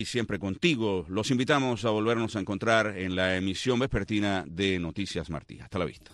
Y siempre contigo. Los invitamos a volvernos a encontrar en la emisión vespertina de Noticias Martí. Hasta la vista.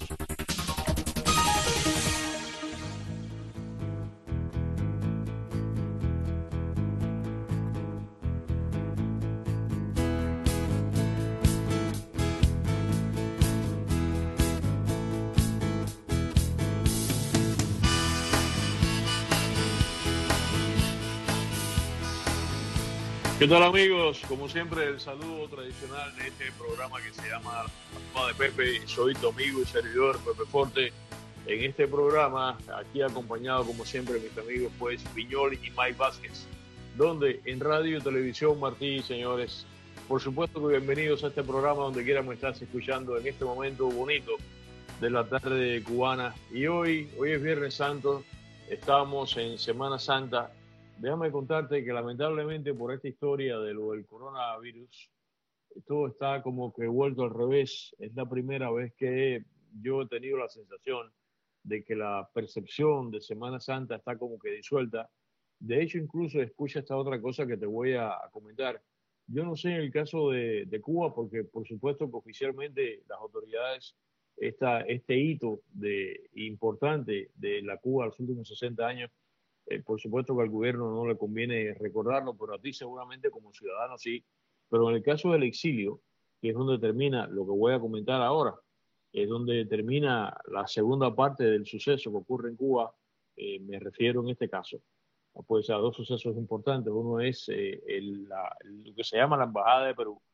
¿Qué tal, amigos? Como siempre, el saludo tradicional de este programa que se llama La Mamá de Pepe. Soy tu amigo y servidor Pepe Forte. En este programa, aquí acompañado como siempre de mis amigos pues Viñol y Mike Vázquez, donde en radio y televisión Martí, señores, por supuesto que bienvenidos a este programa donde quiera me estás escuchando en este momento bonito de la tarde cubana. Y hoy es Viernes Santo, estamos en Semana Santa. Déjame contarte que lamentablemente por esta historia de lo del coronavirus, todo está como que vuelto al revés. Es la primera vez que yo he tenido la sensación de que la percepción de Semana Santa está como que disuelta. De hecho, incluso escucha esta otra cosa que te voy a comentar. Yo no sé en el caso de Cuba, porque por supuesto que oficialmente las autoridades, este hito importante de la Cuba de los últimos 60 años, por supuesto que al gobierno no le conviene recordarlo, pero a ti seguramente como ciudadano sí. Pero en el caso del exilio, que es donde termina lo que voy a comentar ahora, es donde termina la segunda parte del suceso que ocurre en Cuba, me refiero en este caso, pues a dos sucesos importantes. Uno es lo que se llama la Embajada de Perú,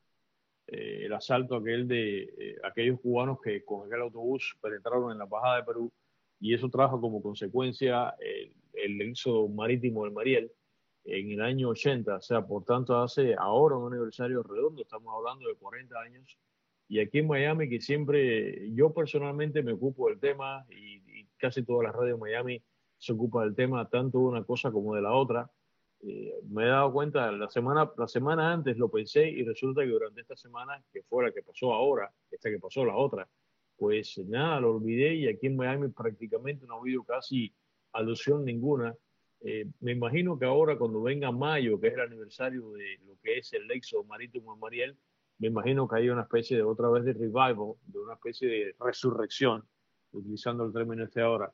el asalto aquel de aquellos cubanos que con aquel autobús penetraron en la Embajada de Perú, y eso trajo como consecuencia el éxodo marítimo del Mariel en el año 80. O sea, por tanto, hace ahora un aniversario redondo, estamos hablando de 40 años, y aquí en Miami, que siempre yo personalmente me ocupo del tema, y casi todas las radios de Miami se ocupan del tema, tanto de una cosa como de la otra. Me he dado cuenta, la semana antes lo pensé, y resulta que durante esta semana, que fue la que pasó ahora, esta que pasó la otra, pues nada, lo olvidé, y aquí en Miami prácticamente no ha habido casi alusión ninguna. Me imagino que ahora cuando venga mayo, que es el aniversario de lo que es el éxodo marítimo de Mariel, me imagino que hay una especie de otra vez de revival, de una especie de resurrección, utilizando el término este ahora,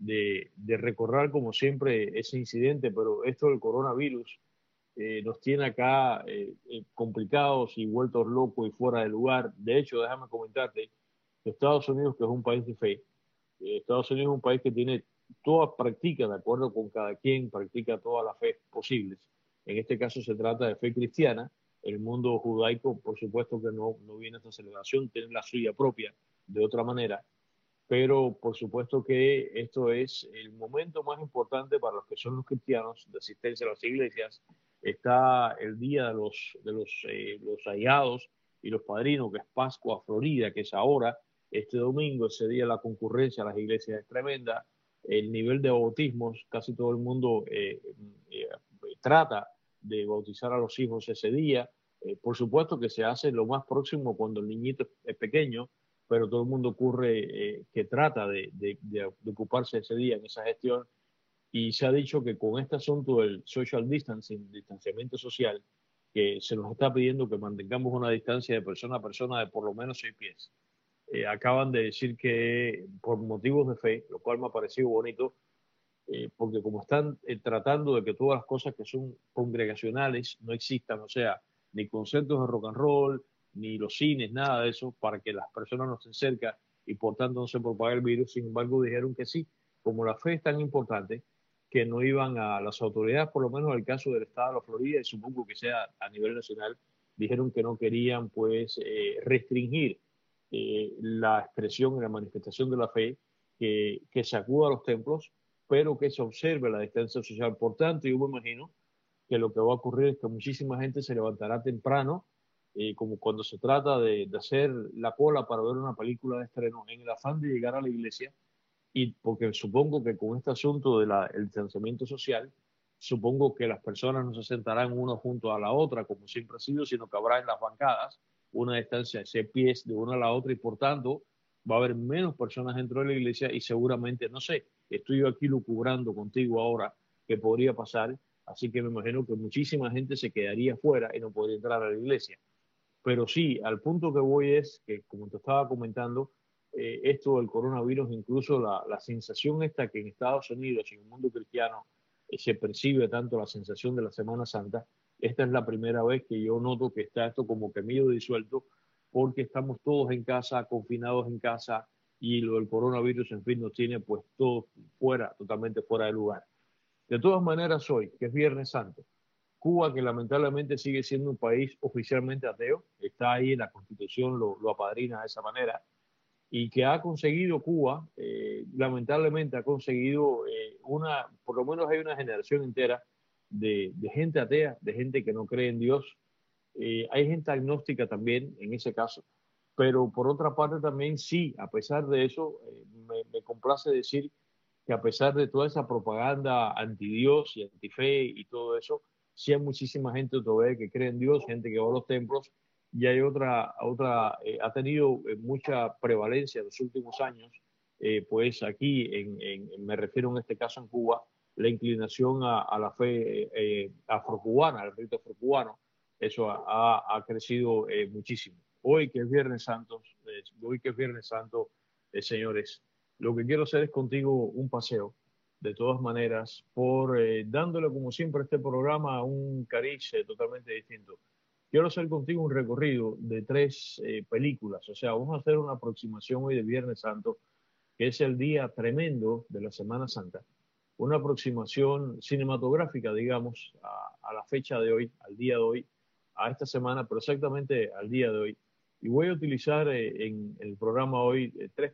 de recordar como siempre ese incidente. Pero esto del coronavirus nos tiene acá complicados y vueltos locos y fuera de lugar. De hecho, déjame comentarte que Estados Unidos, que es un país de fe, Estados Unidos es un país que tiene todas prácticas, de acuerdo con cada quien, practica todas las fe posibles. En este caso se trata de fe cristiana. El mundo judaico, por supuesto que no viene a esta celebración, tiene la suya propia de otra manera, pero por supuesto que esto es el momento más importante para los que son los cristianos de asistencia a las iglesias. Está el día los ahijados y los padrinos, que es Pascua Florida, que es ahora, este domingo. Ese día la concurrencia a las iglesias es tremenda. El nivel de bautismos, casi todo el mundo eh, trata de bautizar a los hijos ese día. Por supuesto que se hace lo más próximo cuando el niñito es pequeño, pero todo el mundo que trata de ocuparse ese día en esa gestión. Y se ha dicho que con este asunto del social distancing, distanciamiento social, que se nos está pidiendo que mantengamos una distancia de persona a persona de por lo menos 6 pies. Acaban de decir que por motivos de fe, lo cual me ha parecido bonito, porque como están tratando de que todas las cosas que son congregacionales no existan, o sea, ni conciertos de rock and roll, ni los cines, nada de eso, para que las personas no estén cerca y por tanto no se propague el virus. Sin embargo, dijeron que sí, como la fe es tan importante, que no iban a las autoridades, por lo menos en el caso del estado de la Florida, y supongo que sea a nivel nacional, dijeron que no querían pues restringir la expresión y la manifestación de la fe, que se acuda a los templos, pero que se observe la distancia social. Por tanto, yo me imagino que lo que va a ocurrir es que muchísima gente se levantará temprano, como cuando se trata de hacer la cola para ver una película de estreno, en el afán de llegar a la iglesia. Y porque supongo que con este asunto del distanciamiento social, supongo que las personas no se sentarán uno junto a la otra, como siempre ha sido, sino que habrá en las bancadas una distancia de 6 pies de una a la otra, y por tanto va a haber menos personas dentro de la iglesia, y seguramente, no sé, estoy yo aquí lucubrando contigo ahora que podría pasar, así que me imagino que muchísima gente se quedaría fuera y no podría entrar a la iglesia. Pero sí, al punto que voy es que, como te estaba comentando, esto del coronavirus, incluso la sensación esta que en Estados Unidos y en el mundo cristiano se percibe tanto la sensación de la Semana Santa, esta es la primera vez que yo noto que está esto como que medio disuelto, porque estamos todos en casa, confinados en casa, y lo del coronavirus, en fin, nos tiene pues todo fuera, totalmente fuera de lugar. De todas maneras, hoy, que es Viernes Santo, Cuba, que lamentablemente sigue siendo un país oficialmente ateo, está ahí en la Constitución, lo apadrina de esa manera, y que ha conseguido Cuba, lamentablemente ha conseguido por lo menos hay una generación entera de gente atea, de gente que no cree en Dios. Hay gente agnóstica también en ese caso, pero por otra parte también sí, a pesar de eso, me complace decir que a pesar de toda esa propaganda anti Dios y anti fe y todo eso, sí hay muchísima gente todavía que cree en Dios, gente que va a los templos, y hay ha tenido mucha prevalencia en los últimos años, pues aquí, me refiero en este caso en Cuba, la inclinación a la fe afrocubana, al rito afrocubano, eso ha crecido muchísimo. Hoy que es Viernes Santo, señores, lo que quiero hacer es contigo un paseo, de todas maneras, por dándole como siempre a este programa un cariz totalmente distinto. Quiero hacer contigo un recorrido de tres películas, o sea, vamos a hacer una aproximación hoy de Viernes Santo, que es el día tremendo de la Semana Santa, una aproximación cinematográfica, digamos, a la fecha de hoy, al día de hoy, a esta semana, pero exactamente al día de hoy. Y voy a utilizar en el programa hoy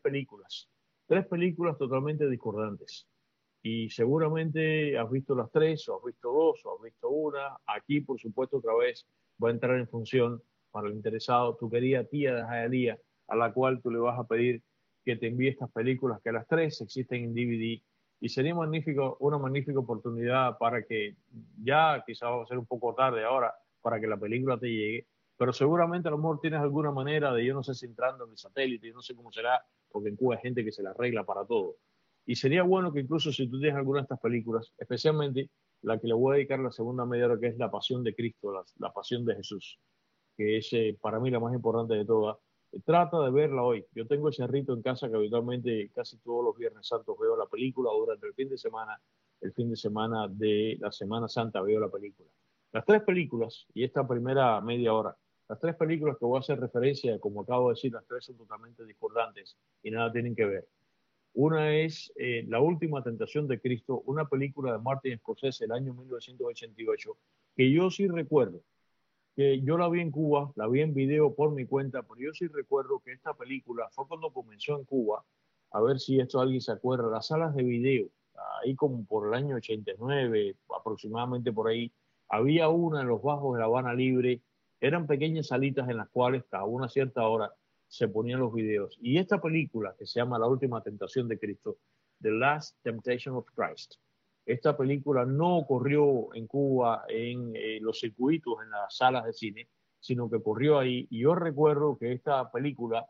tres películas totalmente discordantes. Y seguramente has visto las tres, o has visto dos, o has visto una. Aquí, por supuesto, otra vez va a entrar en función para el interesado tu querida tía de Hialeah, a la cual tú le vas a pedir que te envíe estas películas, que las tres existen en DVD. Y sería una magnífica oportunidad para que ya, quizás va a ser un poco tarde ahora, para que la película te llegue. Pero seguramente a lo mejor tienes alguna manera de, yo no sé si entrando en el satélite, yo no sé cómo será, porque en Cuba hay gente que se la arregla para todo. Y sería bueno que incluso si tú tienes alguna de estas películas, especialmente la que le voy a dedicar la segunda media hora, que es La Pasión de Cristo, la Pasión de Jesús, que es para mí la más importante de todas, trata de verla hoy. Yo tengo ese rito en casa que habitualmente casi todos los Viernes Santos veo la película, o durante el fin de semana de la Semana Santa veo la película. Las tres películas, y esta primera media hora, las tres películas que voy a hacer referencia, como acabo de decir, las tres son totalmente discordantes y nada tienen que ver. Una es La Última Tentación de Cristo, una película de Martin Scorsese del año 1988, que yo sí recuerdo, que yo la vi en Cuba, la vi en video por mi cuenta, pero yo sí recuerdo que esta película fue cuando comenzó en Cuba, a ver si esto alguien se acuerda, las salas de video, ahí como por el año 89, aproximadamente por ahí, había una en los bajos de La Habana Libre, eran pequeñas salitas en las cuales cada una cierta hora se ponían los videos. Y esta película, que se llama La Última Tentación de Cristo, The Last Temptation of Christ, esta película no ocurrió en Cuba en los circuitos, en las salas de cine, sino que ocurrió ahí. Y yo recuerdo que esta película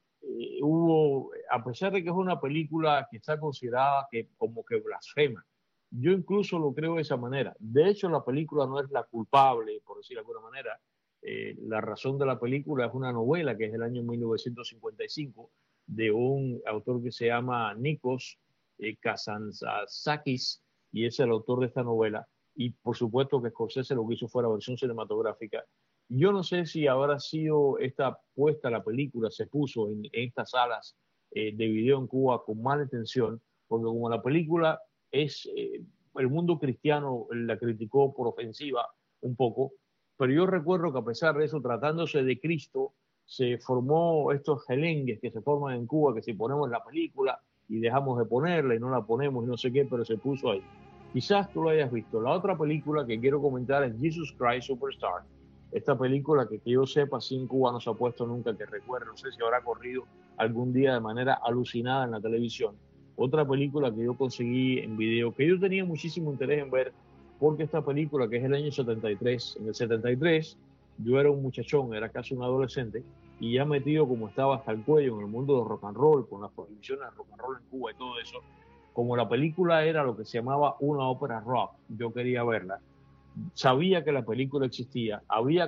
a pesar de que es una película que está considerada que, como que blasfema, yo incluso lo creo de esa manera. De hecho, la película no es la culpable, por decir de alguna manera. La razón de la película es una novela que es del año 1955 de un autor que se llama Nikos Kazantzakis, y es el autor de esta novela. Y por supuesto que Scorsese lo que hizo fue la versión cinematográfica. Yo no sé si habrá sido esta puesta, la película se puso en estas salas de video en Cuba con mala intención, porque como la película es, el mundo cristiano la criticó por ofensiva un poco, pero yo recuerdo que a pesar de eso, tratándose de Cristo, se formó estos gelengues que se forman en Cuba, que si ponemos la película y dejamos de ponerla y no la ponemos y no sé qué, pero se puso ahí. Quizás tú lo hayas visto. La otra película que quiero comentar es Jesus Christ Superstar. Esta película que yo sepa, sí en Cuba no se ha puesto nunca, que recuerde, no sé si habrá corrido algún día de manera alucinada en la televisión. Otra película que yo conseguí en video, que yo tenía muchísimo interés en ver, porque esta película, que es el año 73, en el 73 yo era un muchachón, era casi un adolescente, y ya metido como estaba hasta el cuello en el mundo del rock and roll, con las prohibiciones de rock and roll en Cuba y todo eso, como la película era lo que se llamaba una ópera rock, yo quería verla. sabía que la película existía, había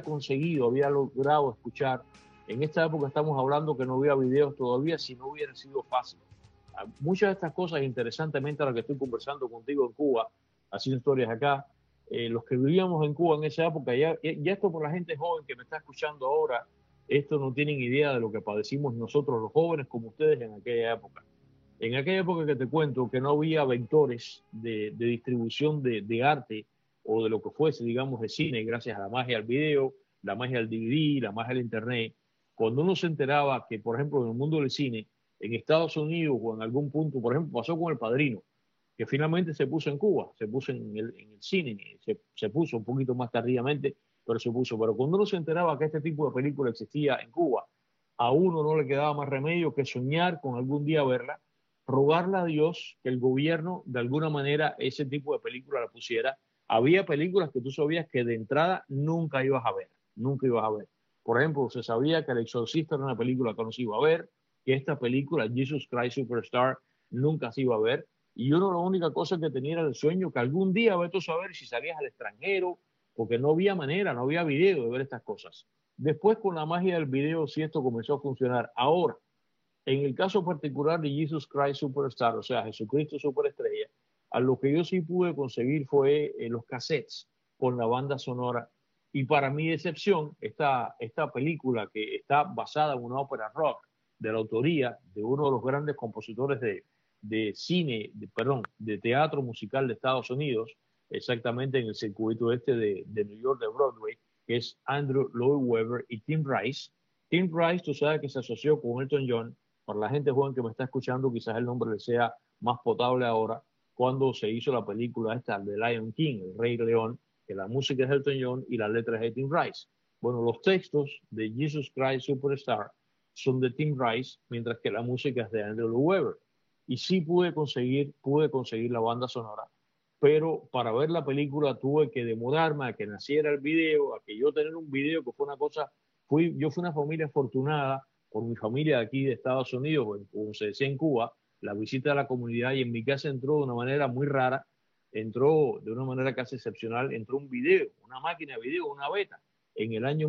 logrado escuchar. En esta época estamos hablando que no había videos todavía, si no hubiera sido fácil. Muchas de estas cosas, interesantemente, a las que estoy conversando contigo en Cuba, haciendo historias acá, los que vivíamos en Cuba en esa época, ya esto por la gente joven que me está escuchando ahora, esto no tienen idea de lo que padecimos nosotros los jóvenes como ustedes en aquella época. En aquella época que te cuento que no había vectores de distribución de arte o de lo que fuese, digamos, de cine, gracias a la magia del video, la magia del DVD, la magia del internet. Cuando uno se enteraba que, por ejemplo, en el mundo del cine, en Estados Unidos o en algún punto, por ejemplo, pasó con El Padrino, que finalmente se puso en Cuba, se puso en el cine, se puso un poquito más tardíamente, pero se puso. Pero cuando uno se enteraba que este tipo de película existía en Cuba, a uno no le quedaba más remedio que soñar con algún día verla, rogarle a Dios que el gobierno de alguna manera ese tipo de película la pusiera. Había películas que tú sabías que de entrada nunca ibas a ver, nunca ibas a ver. Por ejemplo, se sabía que El Exorcista era una película que no se iba a ver, que esta película, Jesus Christ Superstar, nunca se iba a ver. Y uno la única cosa que tenía era el sueño que algún día vete a saber si salías al extranjero, porque no había manera, no había video de ver estas cosas. Después, con la magia del video, sí esto comenzó a funcionar. Ahora, en el caso particular de Jesus Christ Superstar, o sea, Jesucristo Superestrella, a lo que yo sí pude conseguir fue los cassettes con la banda sonora. Y para mi decepción, esta película que está basada en una ópera rock de la autoría de uno de los grandes compositores de cine, de teatro musical de Estados Unidos, exactamente en el circuito de New York, de Broadway, que es Andrew Lloyd Webber y Tim Rice. Tim Rice, tú sabes que se asoció con Elton John. Para la gente joven que me está escuchando, quizás el nombre le sea más potable ahora, cuando se hizo la película esta de Lion King, El Rey León, que la música es de Elton John y la letra es de Tim Rice. Bueno, los textos de Jesus Christ Superstar son de Tim Rice, mientras que la música es de Andrew Lloyd Webber. Y sí pude conseguir la banda sonora, pero para ver la película tuve que demorarme a que naciera el video, a que yo tener un video, que fue una cosa, yo fui una familia afortunada por mi familia de aquí de Estados Unidos, como se decía en Cuba, la visita de la comunidad, y en mi casa entró de una manera muy rara, entró de una manera casi excepcional, entró un video, una máquina de video, una beta. En el año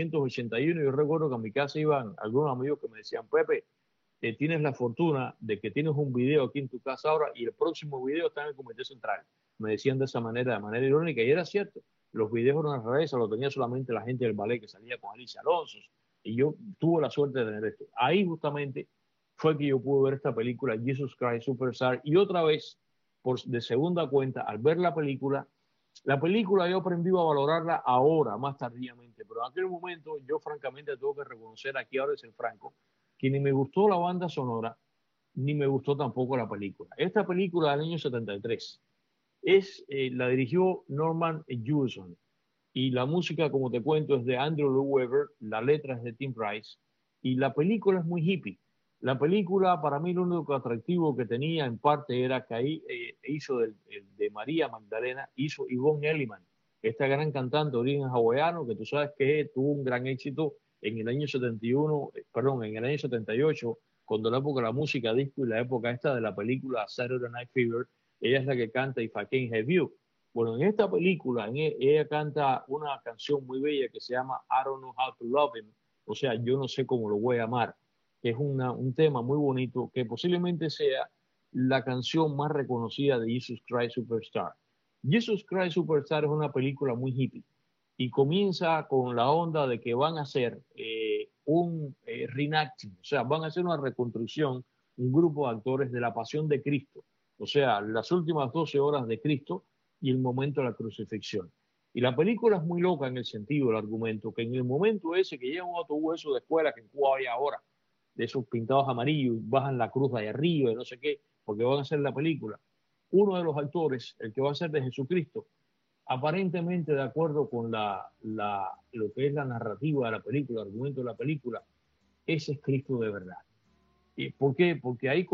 1981 yo recuerdo que a mi casa iban algunos amigos que me decían, Pepe, tienes la fortuna de que tienes un video aquí en tu casa ahora y el próximo video está en el Comité Central. Me decían de manera irónica, y era cierto. Los videos eran una rareza, lo tenía solamente la gente del ballet que salía con Alicia Alonso, y yo tuve la suerte de tener esto. Ahí justamente fue que yo pude ver esta película, Jesus Christ Superstar, y otra vez, de segunda cuenta, al ver la película yo aprendí a valorarla ahora, más tardíamente, pero en aquel momento yo francamente tengo que reconocer, aquí ahora es el franco, que ni me gustó la banda sonora, ni me gustó tampoco la película. Esta película del año 73 la dirigió Norman Jewison, y la música, como te cuento, es de Andrew Lloyd Webber, la letra es de Tim Rice, y la película es muy hippie. La película, para mí, lo único atractivo que tenía, en parte, era que ahí hizo de María Magdalena, hizo Yvonne Elliman, esta gran cantante de origen hawaiano, que tú sabes que tuvo un gran éxito en el año 71, en el año 78, cuando la época de la música disco y la época esta de la película Saturday Night Fever, ella es la que canta If I Can't Have You. Bueno, en esta película ella canta una canción muy bella que se llama I Don't Know How to Love Him, o sea, yo no sé cómo lo voy a amar, que es un tema muy bonito, que posiblemente sea la canción más reconocida de Jesus Christ Superstar. Jesus Christ Superstar es una película muy hippie y comienza con la onda de que van a hacer un reenacting, o sea, van a hacer una reconstrucción, un grupo de actores de la Pasión de Cristo, o sea, las últimas 12 horas de Cristo y el momento de la crucifixión. Y la película es muy loca en el sentido del argumento, que en el momento ese que llega un autobús eso de escuela que en Cuba hay ahora, de esos pintados amarillos, bajan la cruz de ahí arriba y no sé qué, porque van a hacer la película. Uno de los actores, el que va a ser de Jesucristo, aparentemente de acuerdo con lo que es la narrativa de la película, el argumento de la película, ese es Cristo de verdad. ¿Por qué? Porque ahí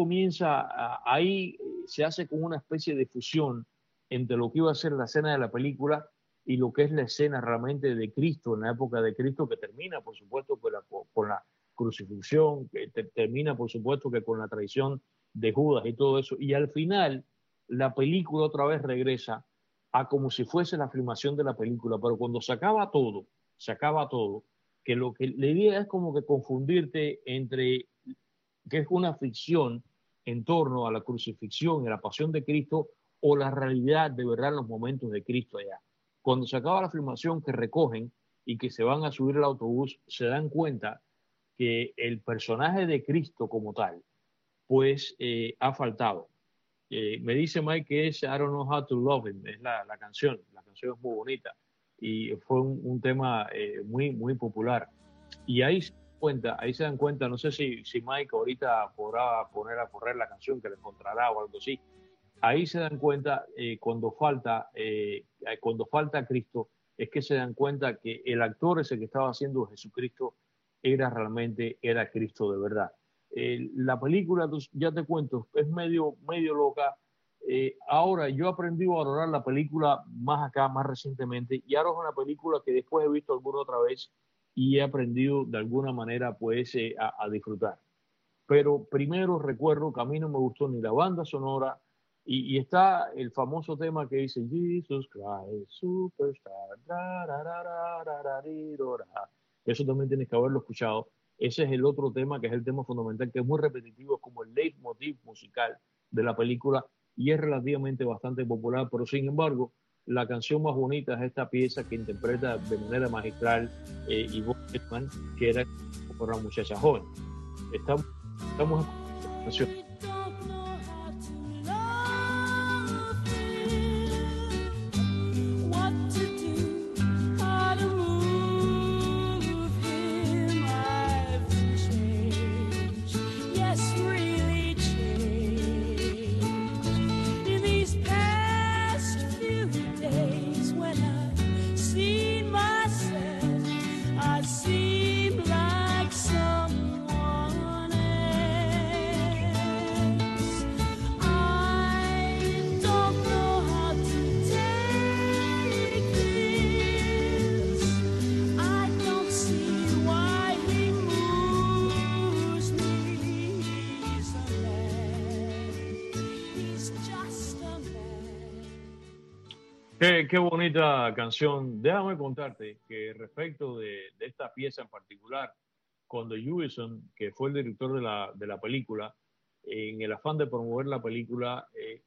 ahí se hace como una especie de fusión entre lo que iba a ser la escena de la película y lo que es la escena realmente de Cristo, en la época de Cristo, que termina, por supuesto, con la crucifixión, que termina, por supuesto, que con la traición de Judas y todo eso. Y al final, la película otra vez regresa a como si fuese la filmación de la película, pero cuando se acaba todo, que lo que la idea es como que confundirte entre que es una ficción en torno a la crucifixión y a la pasión de Cristo o la realidad de verdad en los momentos de Cristo allá. Cuando se acaba la filmación que recogen y que se van a subir al autobús, se dan cuenta que el personaje de Cristo como tal, pues ha faltado. Me dice Mike que es I don't know how to love him, es la canción es muy bonita y fue un tema muy popular. Y ahí se dan cuenta, no sé si Mike ahorita podrá poner a correr la canción que le encontrará o algo así. Ahí se dan cuenta cuando falta Cristo, es que se dan cuenta que el actor ese que estaba haciendo Jesucristo era Cristo de verdad. La película, ya te cuento, es medio loca. Ahora yo he aprendido a valorar la película más recientemente, y ahora es una película que después he visto alguna otra vez y he aprendido de alguna manera pues a disfrutar. Pero primero recuerdo que a mí no me gustó ni la banda sonora y está el famoso tema que dice Jesus Christ Superstar. Eso también tienes que haberlo escuchado. Ese es el otro tema que es el tema fundamental, que es muy repetitivo, es como el leitmotiv musical de la película y es relativamente bastante popular, pero sin embargo la canción más bonita es esta pieza que interpreta de manera magistral Yvonne Elliman, que era por una muchacha joven. Estamos en canción. Qué bonita canción. Déjame contarte que respecto de esta pieza en particular, cuando Hewison, que fue el director de la película, en el afán de promover la película,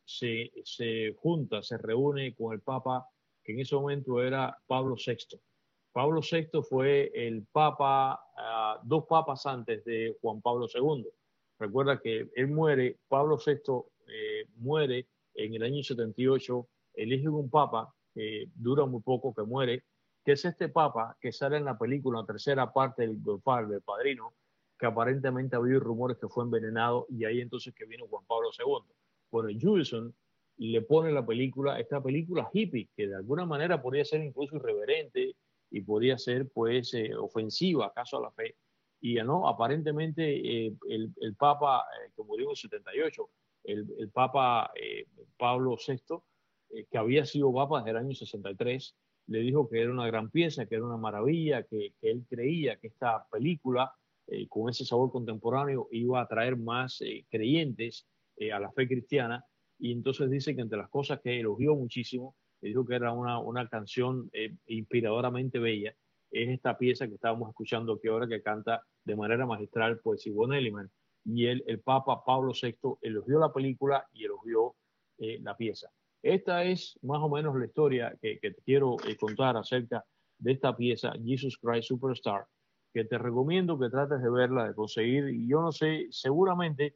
se junta, se reúne con el Papa, que en ese momento era Pablo VI. Pablo VI fue el Papa, dos papas antes de Juan Pablo II. Recuerda que él muere, Pablo VI muere en el año 78, elige un papa que dura muy poco, que muere, que es este papa que sale en la película, la tercera parte del Padrino, que aparentemente había rumores que fue envenenado, y ahí entonces que vino Juan Pablo II. Bueno, Jewison le pone la película, esta película hippie, que de alguna manera podría ser incluso irreverente y podría ser pues ofensiva acaso a la fe, y no, aparentemente el Papa que murió en el 78, el Papa Pablo VI, que había sido Papa desde el año 63, le dijo que era una gran pieza, que era una maravilla, que él creía que esta película, con ese sabor contemporáneo, iba a atraer más creyentes a la fe cristiana, y entonces dice que entre las cosas que elogió muchísimo, le dijo que era una canción inspiradoramente bella, es esta pieza que estábamos escuchando aquí ahora, que canta de manera magistral pues Yvonne Elliman, y el Papa Pablo VI elogió la película y elogió la pieza. Esta es más o menos la historia que te quiero contar acerca de esta pieza, Jesus Christ Superstar, que te recomiendo que trates de verla, de conseguir, y yo no sé, seguramente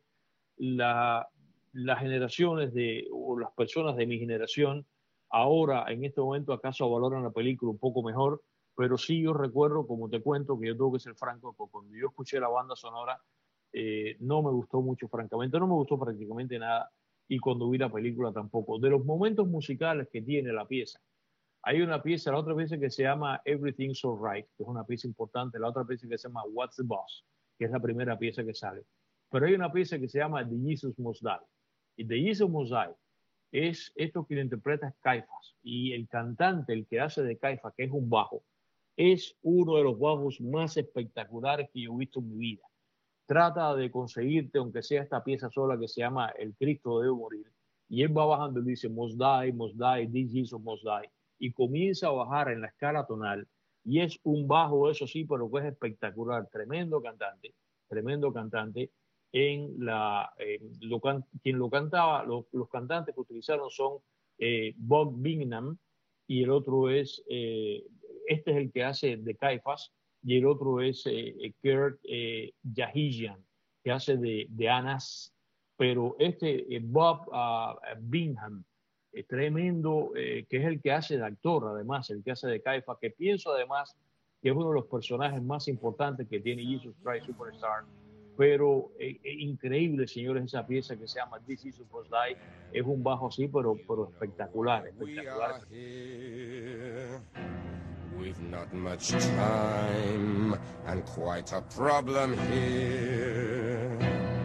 las generaciones o las personas de mi generación ahora, en este momento, acaso valoran la película un poco mejor, pero sí yo recuerdo, como te cuento, que yo tengo que ser franco, que cuando yo escuché la banda sonora, no me gustó mucho, francamente, no me gustó prácticamente nada, y cuando vi la película tampoco. De los momentos musicales que tiene la pieza, hay una pieza, la otra pieza que se llama Everything's Alright, que es una pieza importante, la otra pieza que se llama What's the Boss, que es la primera pieza que sale. Pero hay una pieza que se llama The Jesus Must Die. Y The Jesus Must Die es esto que lo interpreta Caifás. Y el cantante, el que hace de Caifás, que es un bajo, es uno de los bajos más espectaculares que yo he visto en mi vida. Trata de conseguirte, aunque sea esta pieza sola que se llama El Cristo debe morir, y él va bajando y dice, must die, this Jesus must die, y comienza a bajar en la escala tonal, y es un bajo, eso sí, pero que es espectacular, tremendo cantante, quien lo cantaba, los cantantes que utilizaron son Bob Bingham, y el otro es, este es el que hace de Caiphas, y el otro es Kurt Yahijian, que hace de Anas, pero Bob Bingham, tremendo, que es el que hace de actor, además, el que hace de Caiphas, que pienso además que es uno de los personajes más importantes que tiene Jesus Christ Superstar. Pero increíble, señores, esa pieza que se llama This Jesus Must Die, es un bajo así, pero espectacular, espectacular. We've not much time and quite a problem here.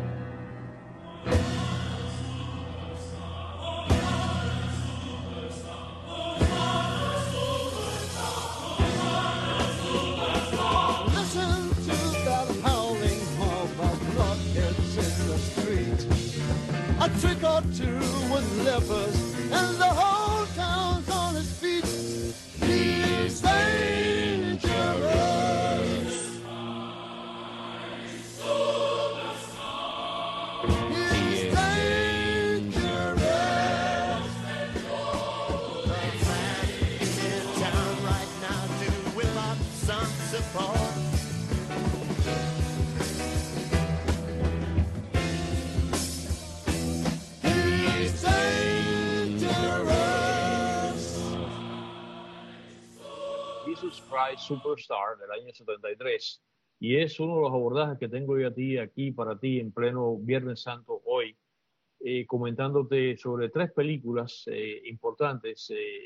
Listen to that howling mob of blockheads in the street. A trick or two with lepers and the whole town's on its feet. He's dangerous. He's dangerous. The man in town right now to whip up some support. He's dangerous. Jesus Christ Superstar del año 73, y es uno de los abordajes que tengo yo aquí para ti en pleno Viernes Santo hoy, comentándote sobre tres películas importantes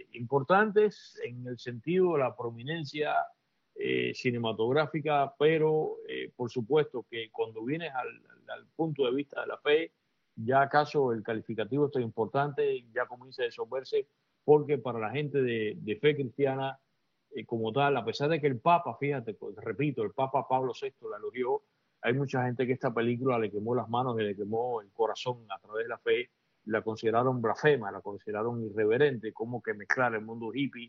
en el sentido de la prominencia cinematográfica, pero por supuesto que cuando vienes al punto de vista de la fe, ya acaso el calificativo está importante, ya comienza a disolverse, porque para la gente de fe cristiana, como tal, a pesar de que el Papa, fíjate, pues, repito, el Papa Pablo VI la elogió, hay mucha gente que esta película le quemó las manos y le quemó el corazón a través de la fe, la consideraron blasfema, la consideraron irreverente, como que mezclar el mundo hippie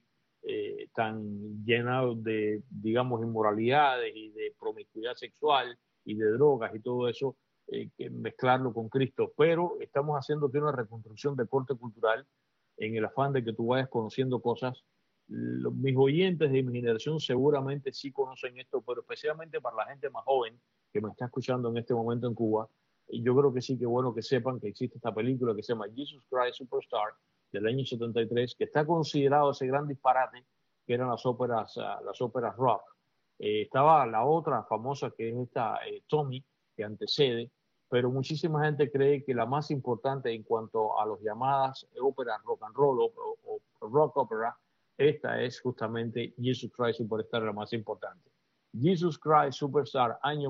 tan llenado de, digamos, inmoralidades y de promiscuidad sexual y de drogas y todo eso, que mezclarlo con Cristo. Pero estamos haciendo aquí una reconstrucción de corte cultural en el afán de que tú vayas conociendo cosas. Mis oyentes de mi generación seguramente sí conocen esto, pero especialmente para la gente más joven que me está escuchando en este momento en Cuba, yo creo que sí que es bueno que sepan que existe esta película que se llama Jesus Christ Superstar del año 73, que está considerado ese gran disparate que eran las óperas rock. Estaba la otra famosa que es esta Tommy, que antecede, pero muchísima gente cree que la más importante en cuanto a las llamadas óperas rock and roll o rock opera, esta es justamente Jesus Christ Superstar, la más importante. Jesus Christ Superstar, año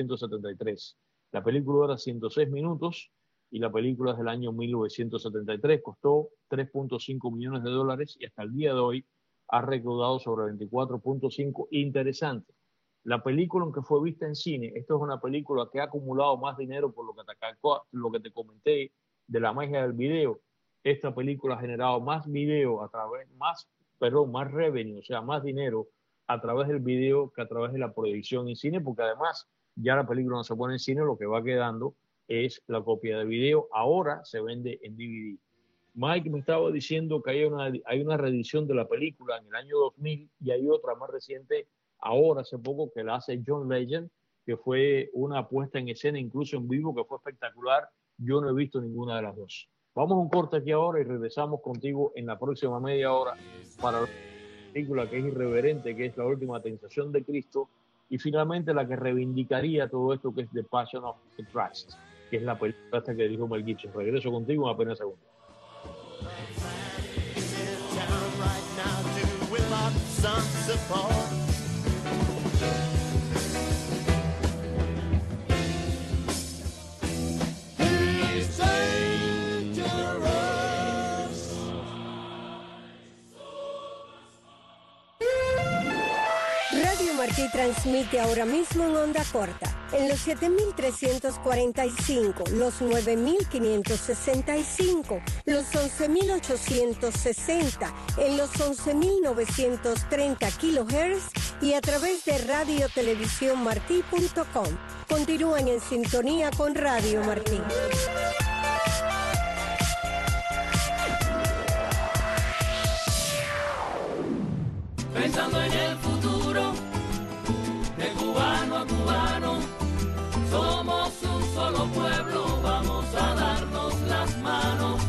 1973. La película dura 106 minutos y la película es del año 1973. Costó $3.5 millones y hasta el día de hoy ha recaudado sobre 24.5. Interesante. La película, aunque fue vista en cine, esto es una película que ha acumulado más dinero por lo que te comenté de la magia del video. Esta película ha generado más video más revenue, o sea, más dinero a través del video que a través de la proyección en cine, porque además ya la película no se pone en cine, lo que va quedando es la copia de video. Ahora se vende en DVD. Mike me estaba diciendo que hay una reedición de la película en el año 2000 y hay otra más reciente ahora, hace poco, que la hace John Legend, que fue una puesta en escena incluso en vivo que fue espectacular. Yo no he visto ninguna de las dos. Vamos a un corte aquí ahora y regresamos contigo en la próxima media hora para la película que es irreverente, que es La Última Tentación de Cristo, y finalmente la que reivindicaría todo esto, que es The Passion of the Christ, que es la película hasta que dijo Mel Gibson. Regreso contigo en apenas segundos. Radio Martí transmite ahora mismo en onda corta, En los 7.345, los 9.565, los 11.860, en los 11.930 kHz y a través de radiotelevisiónmartí.com. Continúen en sintonía con Radio Martí. Pensando en el futuro, de cubano a cubano, somos un solo pueblo, vamos a darnos las manos.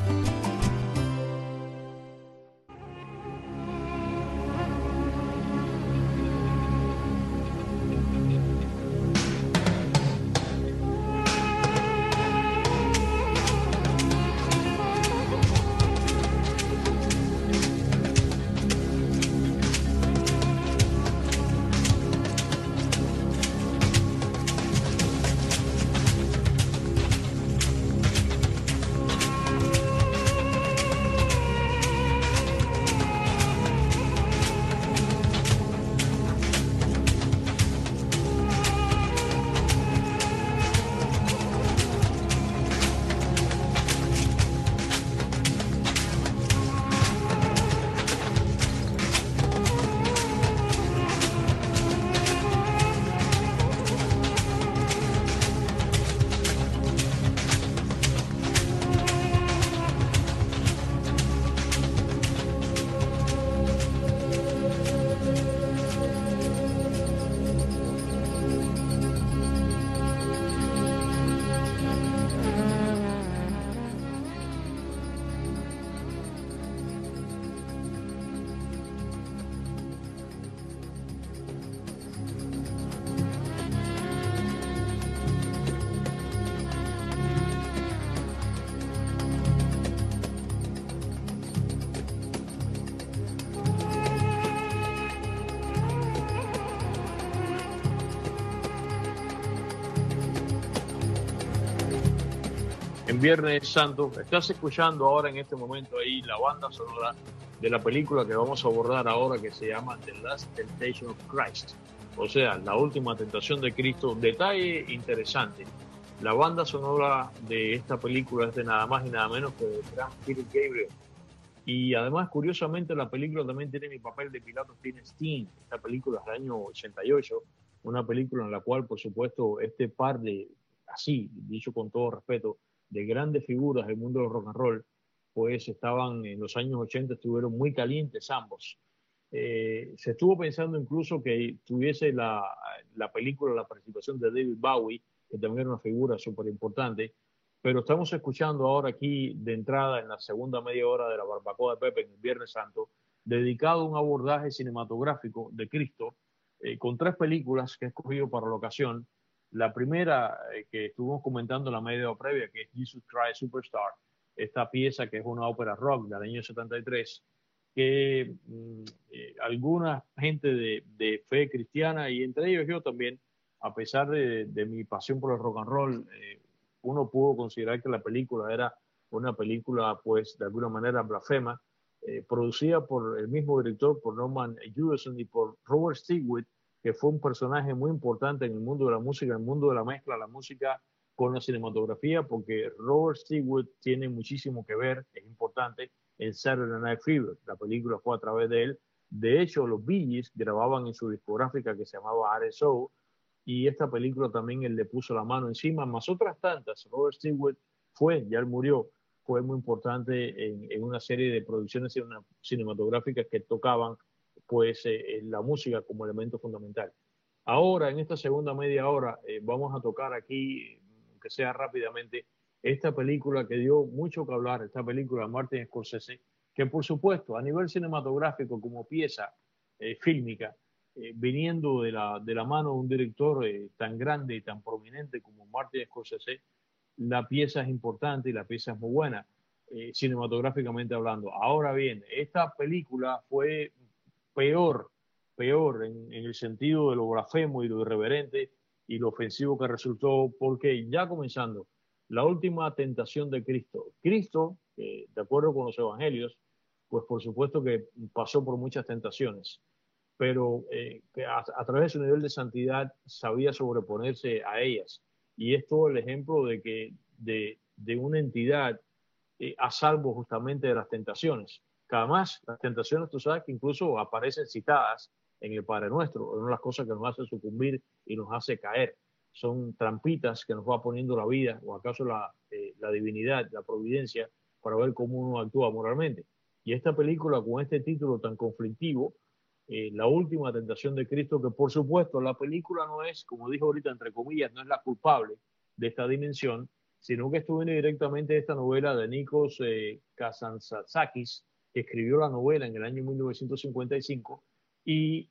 En Viernes Santo, estás escuchando ahora en este momento ahí la banda sonora de la película que vamos a abordar ahora, que se llama The Last Temptation of Christ, o sea, la última tentación de Cristo. Detalle interesante, la banda sonora de esta película es de nada más y nada menos que de gran Peter Gabriel. Y además, curiosamente, la película también tiene mi papel de Pilato Steen. Esta película es del año 88, una película en la cual, por supuesto, este par de, así, dicho con todo respeto, de grandes figuras del mundo del rock and roll, pues estaban en los años 80, estuvieron muy calientes ambos. Se estuvo pensando incluso que tuviese la película, la participación de David Bowie, que también era una figura súper importante, pero estamos escuchando ahora aquí de entrada en la segunda media hora de la Barbacoa de Pepe en el Viernes Santo, dedicado a un abordaje cinematográfico de Cristo, con 3 películas que he escogido para la ocasión. La primera que estuvimos comentando en la media previa, que es Jesus Christ Superstar, esta pieza que es una ópera rock del año 73, que alguna gente de fe cristiana, y entre ellos yo también, a pesar de mi pasión por el rock and roll, uno pudo considerar que la película era una película, pues, de alguna manera blasfema, producida por el mismo director, por Norman Jewison y por Robert Stigwood, que fue un personaje muy importante en el mundo de la música, en el mundo de la mezcla, la música con la cinematografía, porque Robert Stigwood tiene muchísimo que ver, es importante, en Saturday Night Fever. La película fue a través de él. De hecho, los Bee Gees grababan en su discográfica que se llamaba RSO, y esta película también él le puso la mano encima, más otras tantas. Robert Stigwood ya él murió, fue muy importante en una serie de producciones cinematográficas que tocaban pues la música como elemento fundamental. Ahora, en esta segunda media hora, vamos a tocar aquí, aunque sea rápidamente, esta película que dio mucho que hablar, esta película de Martin Scorsese, que por supuesto, a nivel cinematográfico, como pieza fílmica, viniendo de la mano de un director tan grande y tan prominente como Martin Scorsese, la pieza es importante y la pieza es muy buena, cinematográficamente hablando. Ahora bien, esta película fue peor en el sentido de lo blasfemo y lo irreverente y lo ofensivo que resultó, porque ya comenzando, la última tentación de Cristo. Cristo, de acuerdo con los evangelios, pues por supuesto que pasó por muchas tentaciones, pero que a través de su nivel de santidad sabía sobreponerse a ellas. Y es todo el ejemplo de que de una entidad a salvo justamente de las tentaciones. Que además, las tentaciones, tú sabes que incluso aparecen citadas en el Padre Nuestro, una de las cosas que nos hace sucumbir y nos hace caer. Son trampitas que nos va poniendo la vida, o acaso la divinidad, la providencia, para ver cómo uno actúa moralmente. Y esta película, con este título tan conflictivo, La última tentación de Cristo, que por supuesto la película no es, como dijo ahorita, entre comillas, no es la culpable de esta dimensión, sino que esto viene directamente de esta novela de Nikos Kazantzakis, que escribió la novela en el año 1955, y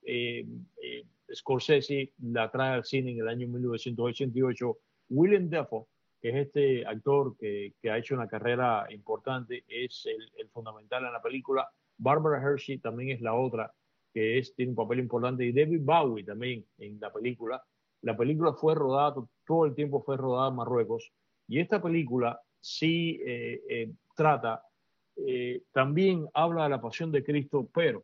Scorsese la trae al cine en el año 1988. Willem Dafoe, que es este actor que ha hecho una carrera importante, es el fundamental en la película. Barbara Hershey también es la otra, que tiene un papel importante, y David Bowie también en la película. La película fue rodada, todo el tiempo fue rodada en Marruecos, y esta película sí trata, también habla de la pasión de Cristo, pero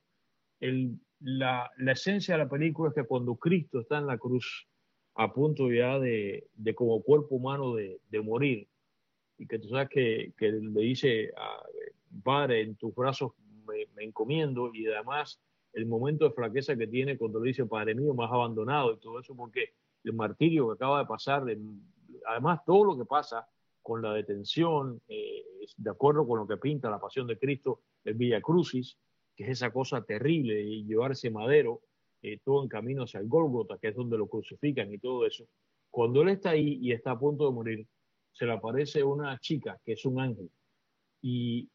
la esencia de la película es que cuando Cristo está en la cruz, a punto ya de como cuerpo humano de morir, y que tú sabes que le dice, Padre, en tus brazos me encomiendo, y además el momento de flaqueza que tiene cuando le dice, Padre mío, me has abandonado, y todo eso porque el martirio que acaba de pasar, además todo lo que pasa con la detención, de acuerdo con lo que pinta la pasión de Cristo, el Via Crucis, que es esa cosa terrible, y llevarse madero, todo en camino hacia el Gólgota, que es donde lo crucifican y todo eso. Cuando él está ahí y está a punto de morir, se le aparece una chica que es un ángel, y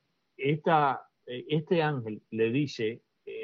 este ángel le dice,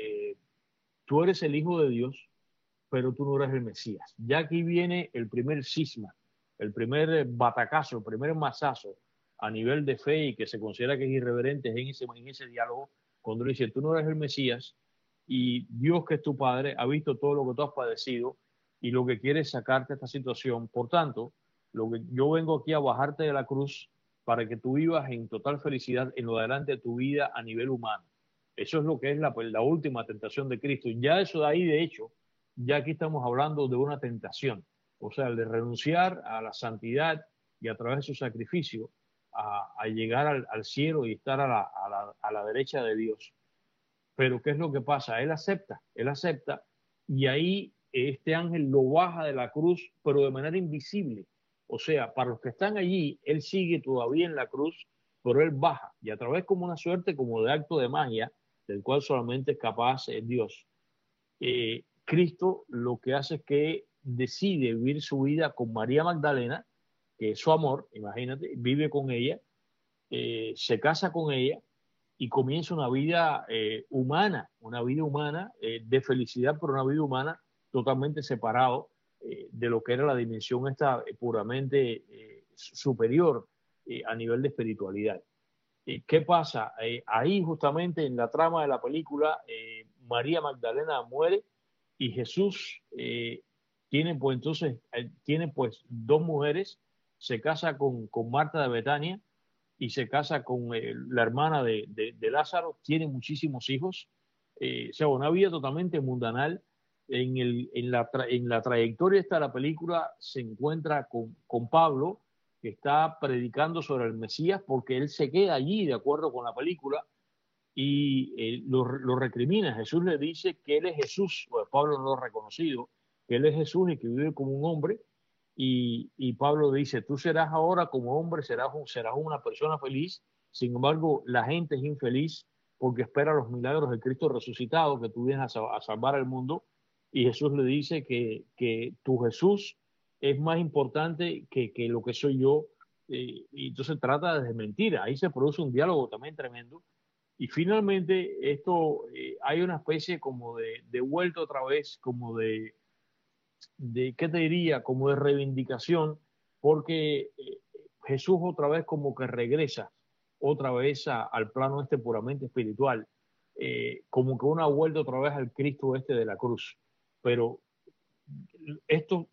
tú eres el Hijo de Dios, pero tú no eres el Mesías. Ya aquí viene el primer cisma, el primer batacazo, el primer mazazo a nivel de fe, y que se considera que es irreverente en ese diálogo, cuando le dice, tú no eres el Mesías, y Dios, que es tu Padre, ha visto todo lo que tú has padecido y lo que quiere es sacarte de esta situación. Por tanto, yo vengo aquí a bajarte de la cruz para que tú vivas en total felicidad en lo de adelante de tu vida a nivel humano. Eso es lo que es la última tentación de Cristo. Y ya eso de ahí, de hecho, ya aquí estamos hablando de una tentación. O sea, el de renunciar a la santidad y a través de su sacrificio a llegar al cielo y estar a la derecha de Dios. Pero ¿qué es lo que pasa? Él acepta, y ahí este ángel lo baja de la cruz, pero de manera invisible. O sea, para los que están allí, él sigue todavía en la cruz, pero él baja, y a través como una suerte como de acto de magia, del cual solamente es capaz Dios. Cristo lo que hace es que decide vivir su vida con María Magdalena, que es su amor, imagínate, vive con ella, se casa con ella, y comienza una vida humana, de felicidad, pero una vida humana totalmente separado de lo que era la dimensión esta puramente superior a nivel de espiritualidad. ¿Qué pasa? Ahí justamente en la trama de la película, María Magdalena muere, y Jesús tiene pues dos mujeres, se casa con Marta de Betania, y se casa con la hermana de Lázaro, tiene muchísimos hijos, o sea, una vida totalmente mundanal. En la trayectoria esta de la película se encuentra con Pablo, que está predicando sobre el Mesías, porque él se queda allí, de acuerdo con la película, y lo recrimina. Jesús le dice que él es Jesús, pues Pablo no lo ha reconocido, que él es Jesús y que vive como un hombre. Y Pablo dice, tú serás ahora como hombre, serás una persona feliz. Sin embargo, la gente es infeliz porque espera los milagros de Cristo resucitado, que tú vienes a salvar al mundo. Y Jesús le dice que tu Jesús es más importante que lo que soy yo. Y entonces trata de desmentir. Ahí se produce un diálogo también tremendo. Y finalmente esto, hay una especie como de vuelta otra vez, como de ¿qué te diría? Como de reivindicación, porque Jesús otra vez como que regresa otra vez al plano este puramente espiritual, como que una vuelta otra vez al Cristo este de la cruz. Pero esto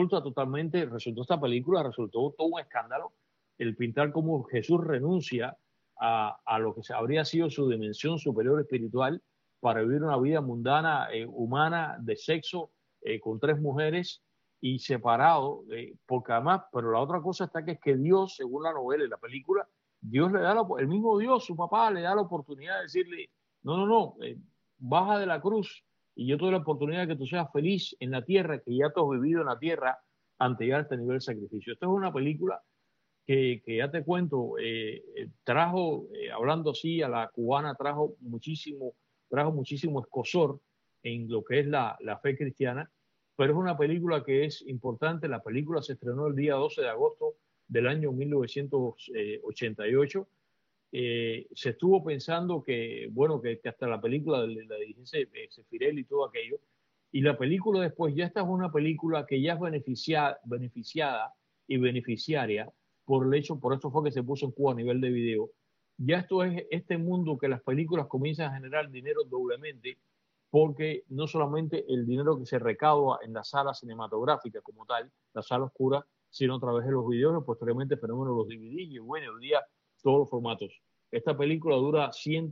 esta película resultó todo un escándalo, el pintar cómo Jesús renuncia a lo que habría sido su dimensión superior espiritual, para vivir una vida mundana, humana, de sexo, con 3 mujeres y separado, porque además, pero la otra cosa está que es que Dios, según la novela y la película, Dios le da el mismo Dios, su papá, le da la oportunidad de decirle, no, baja de la cruz y yo te doy la oportunidad de que tú seas feliz en la tierra, que ya tú has vivido en la tierra ante llegar a este nivel de sacrificio. Esta es una película que ya te cuento, trajo, hablando así, a la cubana trajo muchísimo escozor en lo que es la fe cristiana, pero es una película que es importante. La película se estrenó el día 12 de agosto del año 1988. Se estuvo pensando que, bueno, que hasta la película de la dirigencia de Sefirelli y todo aquello, y la película después, ya esta es una película que ya es beneficiada y beneficiaria por el hecho, por eso fue que se puso en Cuba a nivel de video. Ya esto es este mundo que las películas comienzan a generar dinero doblemente, porque no solamente el dinero que se recauda en la sala cinematográfica como tal, la sala oscura, sino a través de los videos y posteriormente el fenómeno de los DVD y bueno, hoy día todos los formatos. Esta película dura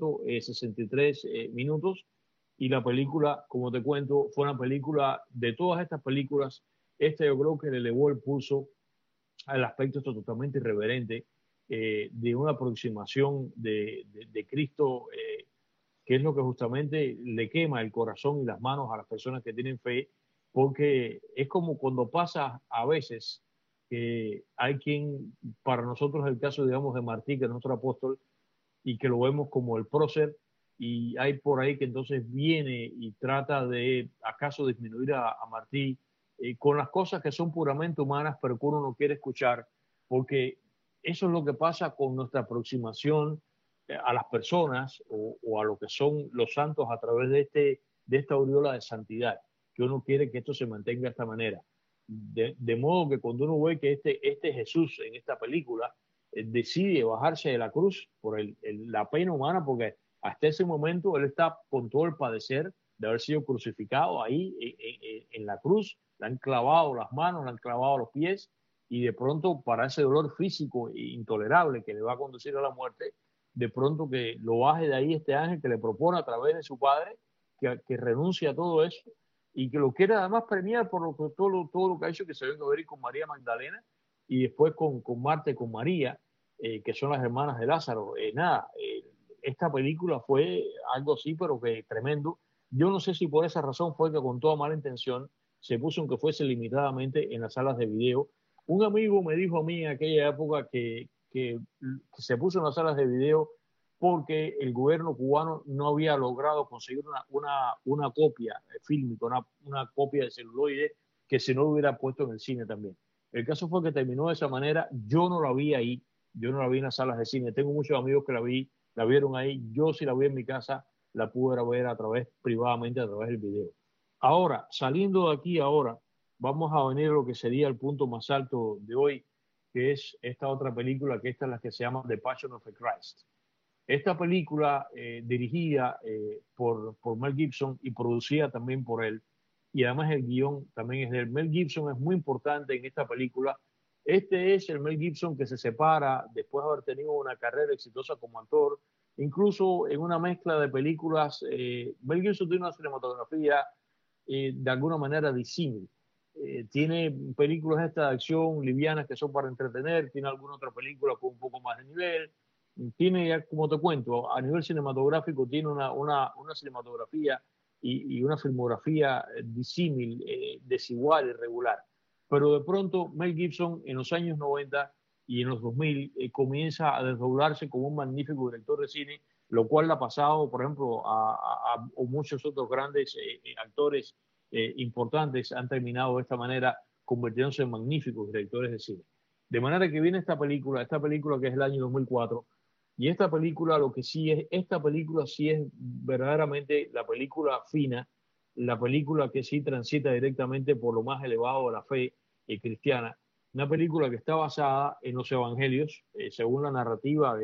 163 minutos y la película, como te cuento, fue una película de todas estas películas. Esta yo creo que le elevó el pulso al aspecto totalmente irreverente de una aproximación de Cristo, que es lo que justamente le quema el corazón y las manos a las personas que tienen fe, porque es como cuando pasa a veces que hay quien, para nosotros el caso, digamos, de Martí, que es nuestro apóstol, y que lo vemos como el prócer, y hay por ahí que entonces viene y trata de, acaso, disminuir a Martí con las cosas que son puramente humanas, pero que uno no quiere escuchar, porque eso es lo que pasa con nuestra aproximación a las personas o a lo que son los santos a través de esta aureola de santidad, que uno quiere que esto se mantenga de esta manera. De modo que cuando uno ve que este Jesús en esta película decide bajarse de la cruz por la pena humana, porque hasta ese momento él está con todo el padecer de haber sido crucificado ahí en la cruz, le han clavado las manos, le han clavado los pies, y de pronto para ese dolor físico intolerable que le va a conducir a la muerte, de pronto que lo baje de ahí este ángel que le propone a través de su padre que renuncie a todo eso y que lo quiera además premiar por todo lo que ha hecho, que se venga a ver con María Magdalena y después con Marta y con María, que son las hermanas de Lázaro. Esta película fue algo así, pero que tremendo. Yo no sé si por esa razón fue que con toda mala intención se puso en que fuese limitadamente en las salas de video. Un amigo me dijo a mí en aquella época que se puso en las salas de video porque el gobierno cubano no había logrado conseguir una copia fílmica, una copia de celuloide que se no hubiera puesto en el cine también. El caso fue que terminó de esa manera. Yo no la vi ahí, yo no la vi en las salas de cine. Tengo muchos amigos que la vieron ahí. Yo sí la vi en mi casa, la pude ver privadamente a través del video. Ahora, saliendo de aquí ahora, vamos a venir a lo que sería el punto más alto de hoy, que es esta otra película, que esta es la que se llama The Passion of the Christ. Esta película dirigida por Mel Gibson y producida también por él, y además el guión también es de él. Mel Gibson es muy importante en esta película. Este es el Mel Gibson que se separa después de haber tenido una carrera exitosa como actor, incluso en una mezcla de películas. Mel Gibson tiene una cinematografía de alguna manera disímil. Tiene películas estas de acción livianas que son para entretener, tiene alguna otra película con un poco más de nivel, tiene, como te cuento, a nivel cinematográfico tiene una cinematografía y una filmografía disímil, desigual, irregular. Pero de pronto Mel Gibson en los años 90 y en los 2000 comienza a desdoblarse como un magnífico director de cine, lo cual le ha pasado, por ejemplo, a muchos otros grandes actores importantes han terminado de esta manera convirtiéndose en magníficos directores de cine. De manera que viene esta película que es el año 2004, y esta película sí es verdaderamente la película fina, la película que sí transita directamente por lo más elevado de la fe cristiana, una película que está basada en los evangelios, según la narrativa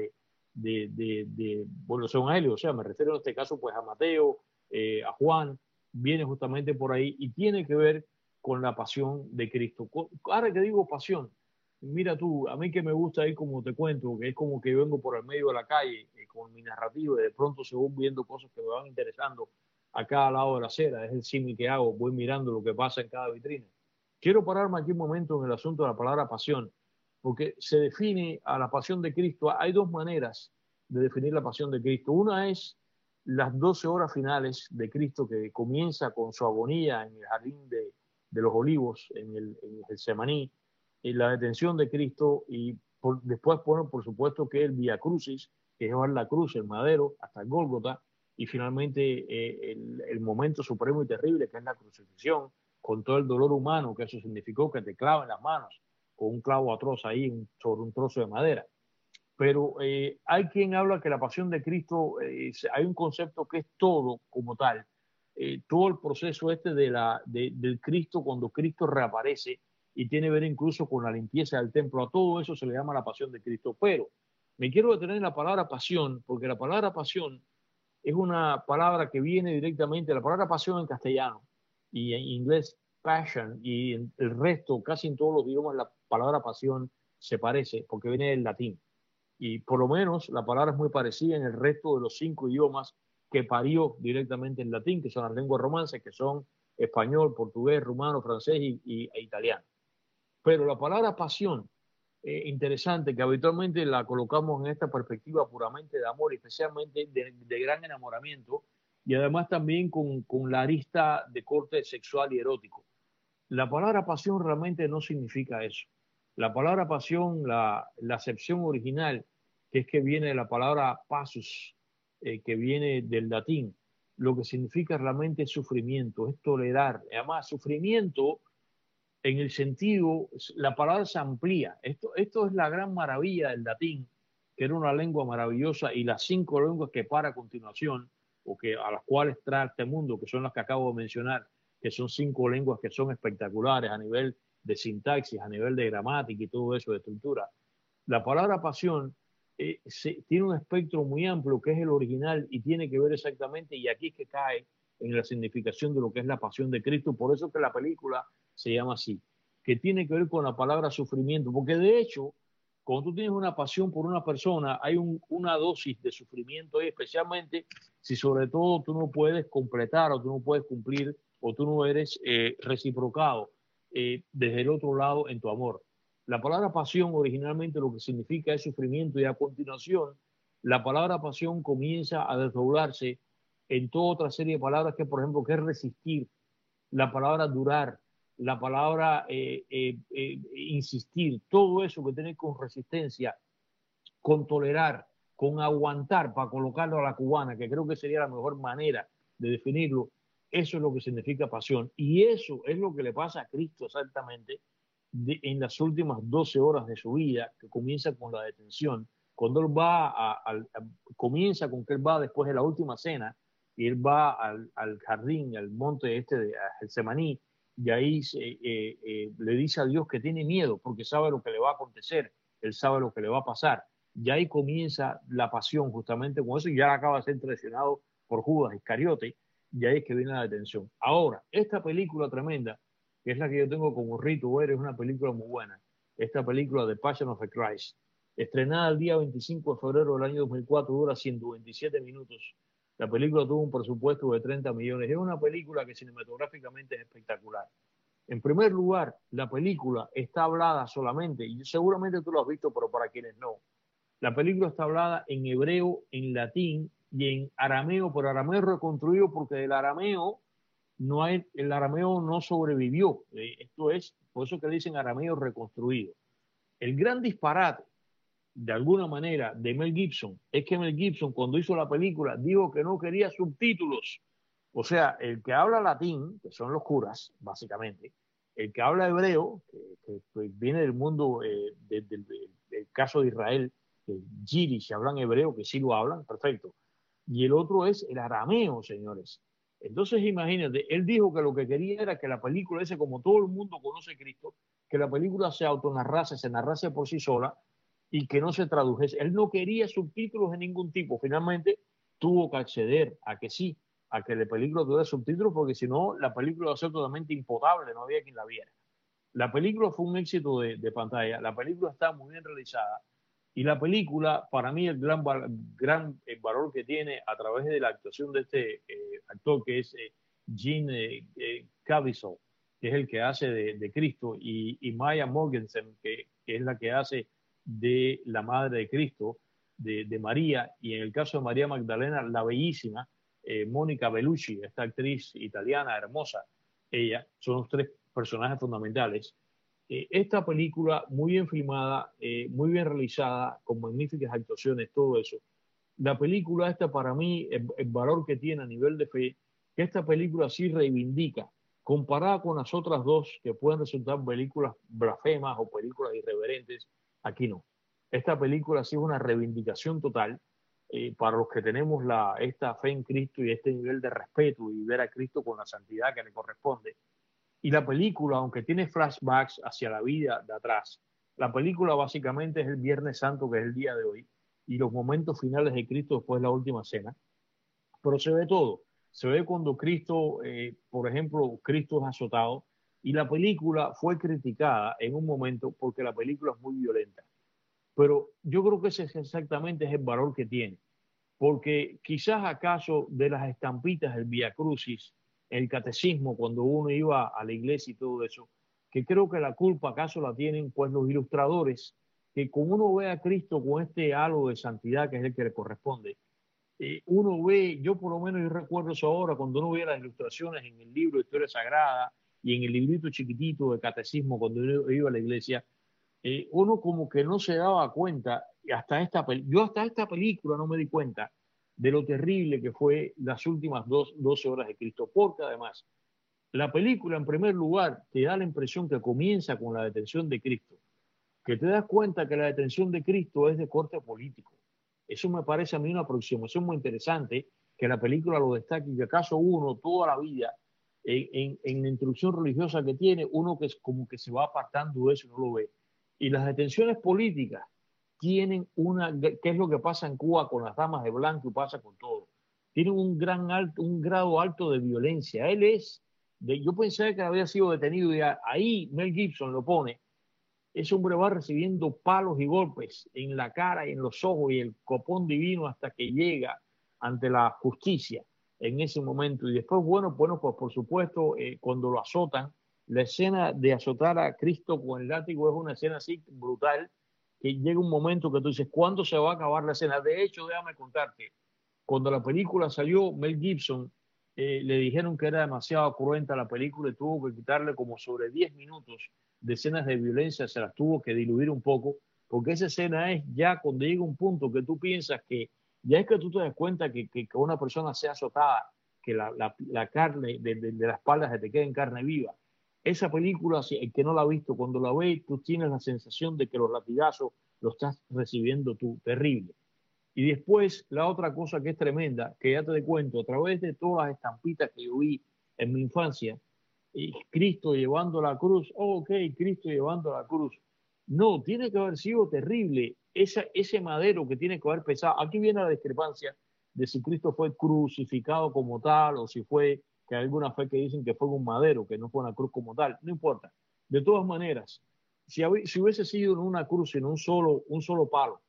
los evangelios, o sea, me refiero en este caso pues a Mateo, a Juan, viene justamente por ahí y tiene que ver con la pasión de Cristo. Ahora que digo pasión, Mira tú, a mí que me gusta ir como te cuento, que es como que yo vengo por el medio de la calle con mi narrativa y de pronto se van viendo cosas que me van interesando a cada lado de la acera, es el símil que hago, voy mirando lo que pasa en cada vitrina. Quiero pararme aquí un momento en el asunto de la palabra pasión, porque se define a la pasión de Cristo, hay dos maneras de definir la pasión de Cristo. Una es las 12 horas finales de Cristo que comienza con su agonía en el jardín de los olivos, en el Semaní, y la detención de Cristo y después ponen por supuesto que el Vía Crucis, que es llevar la cruz, el madero, hasta el Gólgota, y finalmente el momento supremo y terrible que es la crucifixión, con todo el dolor humano que eso significó, que te clavan las manos con un clavo atroz ahí sobre un trozo de madera. Pero hay quien habla que la pasión de Cristo, hay un concepto que es todo como tal, todo el proceso del Cristo cuando Cristo reaparece y tiene que ver incluso con la limpieza del templo, a todo eso se le llama la pasión de Cristo. Pero me quiero detener en la palabra pasión, porque la palabra pasión es una palabra que viene directamente, la palabra pasión en castellano y en inglés passion, y en el resto, casi en todos los idiomas, la palabra pasión se parece porque viene del latín. Y por lo menos la palabra es muy parecida en el resto de los 5 idiomas que parió directamente en latín, que son las lenguas romances, que son español, portugués, rumano, francés e italiano. Pero la palabra pasión, interesante, que habitualmente la colocamos en esta perspectiva puramente de amor, especialmente de gran enamoramiento, y además también con la arista de corte sexual y erótico. La palabra pasión realmente no significa eso. La palabra pasión, la acepción original, que es que viene de la palabra passus, que viene del latín, lo que significa realmente es sufrimiento, es tolerar. Además, sufrimiento en el sentido, la palabra se amplía. Esto es la gran maravilla del latín, que era una lengua maravillosa, y las 5 lenguas que para a continuación, o que a las cuales trae este mundo, que son las que acabo de mencionar, que son 5 lenguas que son espectaculares a nivel de sintaxis, a nivel de gramática y todo eso, de estructura. La palabra pasión tiene un espectro muy amplio que es el original y tiene que ver exactamente, y aquí es que cae en la significación de lo que es la pasión de Cristo. Por eso que la película se llama así, que tiene que ver con la palabra sufrimiento, porque de hecho, cuando tú tienes una pasión por una persona, hay una dosis de sufrimiento ahí, especialmente si sobre todo tú no puedes completar o tú no puedes cumplir o tú no eres reciprocado desde el otro lado en tu amor. La palabra pasión originalmente lo que significa es sufrimiento, y a continuación la palabra pasión comienza a desdoblarse en toda otra serie de palabras que, por ejemplo, que es resistir, la palabra durar, la palabra insistir, todo eso que tiene con resistencia, con tolerar, con aguantar, para colocarlo a la cubana, que creo que sería la mejor manera de definirlo. Eso es lo que significa pasión. Y eso es lo que le pasa a Cristo exactamente en las últimas 12 horas de su vida, que comienza con la detención. Cuando él va comienza con que él va después de la última cena, y él va al jardín, al monte de Getsemaní, y ahí le dice a Dios que tiene miedo porque sabe lo que le va a acontecer, él sabe lo que le va a pasar. Y ahí comienza la pasión justamente con eso, y ya acaba de ser traicionado por Judas Iscariote, y ahí es que viene la detención. Ahora, esta película tremenda, que es la que yo tengo como rito ver, es una película muy buena. Esta película de Passion of the Christ, estrenada el día 25 de febrero del año 2004, dura 127 minutos. La película tuvo un presupuesto de 30 millones. Es una película que cinematográficamente es espectacular. En primer lugar, la película está hablada solamente, y seguramente tú lo has visto, pero para quienes no, la película está hablada en hebreo, en latín y en arameo, pero arameo reconstruido, porque del arameo el arameo no sobrevivió. Esto es, por eso que le dicen arameo reconstruido. El gran disparate, de alguna manera, de Mel Gibson, es que Mel Gibson, cuando hizo la película, dijo que no quería subtítulos. O sea, el que habla latín, que son los curas, básicamente, el que habla hebreo, que viene del mundo del caso de Israel, Yiddish, hablan hebreo, que sí lo hablan, perfecto. Y el otro es el arameo, señores. Entonces, imagínate, él dijo que lo que quería era que la película, ese, como todo el mundo conoce a Cristo, que la película se autonarrase, se narrase por sí sola y que no se tradujese. Él no quería subtítulos de ningún tipo. Finalmente, tuvo que acceder a que sí, a que la película tuviera subtítulos, porque si no, la película iba a ser totalmente impotable, no había quien la viera. La película fue un éxito de pantalla, la película está muy bien realizada y la película, para mí, el gran valor que tiene a través de la actuación de este actor que es Gene Caviezel, que es el que hace de Cristo, y Maya Morgensen, que es la que hace de la madre de Cristo, de María, y en el caso de María Magdalena, la bellísima Mónica Bellucci, esta actriz italiana hermosa. Ella, son los tres personajes fundamentales. Esta película, muy bien filmada, muy bien realizada, con magníficas actuaciones, todo eso. La película esta, para mí, el valor que tiene a nivel de fe, que esta película sí reivindica, comparada con las otras dos que pueden resultar películas blasfemas o películas irreverentes, aquí no. Esta película sí es una reivindicación total para los que tenemos esta fe en Cristo y este nivel de respeto y ver a Cristo con la santidad que le corresponde. Y la película, aunque tiene flashbacks hacia la vida de atrás, la película básicamente es el Viernes Santo, que es el día de hoy, y los momentos finales de Cristo después de la última cena. Pero se ve todo. Se ve cuando Cristo, por ejemplo, Cristo es azotado, y la película fue criticada en un momento porque la película es muy violenta. Pero yo creo que ese exactamente es el valor que tiene, porque quizás acaso de las estampitas del Vía Crucis, el catecismo, cuando uno iba a la iglesia y todo eso, que creo que la culpa acaso la tienen pues los ilustradores, que como uno ve a Cristo con este halo de santidad que es el que le corresponde, uno ve, yo por lo menos yo recuerdo eso ahora, cuando uno ve las ilustraciones en el libro de Historia Sagrada y en el librito chiquitito de catecismo cuando uno iba a la iglesia, uno como que no se daba cuenta, y yo hasta esta película no me di cuenta de lo terrible que fue las últimas 12 horas de Cristo, porque además la película en primer lugar te da la impresión que comienza con la detención de Cristo, que te das cuenta que la detención de Cristo es de corte político. Eso me parece a mí una aproximación muy interesante, que la película lo destaque, y que acaso uno toda la vida en la instrucción religiosa que tiene, uno que es como que se va apartando de eso y no lo ve. Y las detenciones políticas tienen ¿qué es lo que pasa en Cuba con las damas de blanco y pasa con todo? Tienen un grado alto de violencia. Yo pensé que había sido detenido y ahí Mel Gibson lo pone. Ese hombre va recibiendo palos y golpes en la cara y en los ojos y el copón divino hasta que llega ante la justicia en ese momento. Y después, bueno, pues por supuesto, cuando lo azotan, la escena de azotar a Cristo con el látigo es una escena así brutal, que llega un momento que tú dices, ¿cuándo se va a acabar la escena? De hecho, déjame contarte, cuando la película salió, Mel Gibson le dijeron que era demasiado cruenta la película y tuvo que quitarle como sobre 10 minutos de escenas de violencia, se las tuvo que diluir un poco, porque esa escena es ya cuando llega un punto que tú piensas que ya es que tú te das cuenta que una persona sea azotada, que la carne de la espalda se te quede en carne viva. Esa película, el que no la ha visto, cuando la ve, tú tienes la sensación de que los latigazos los estás recibiendo tú, terrible. Y después, la otra cosa que es tremenda, que ya te cuento, a través de todas las estampitas que yo vi en mi infancia, Cristo llevando la cruz, Cristo llevando la cruz. No, tiene que haber sido terrible ese madero que tiene que haber pesado. Aquí viene la discrepancia de si Cristo fue crucificado como tal o si fue, que hay alguna fe que dicen que fue un madero, que no fue una cruz como tal. No importa. De todas maneras, si hubiese sido en una cruz, en un solo palo,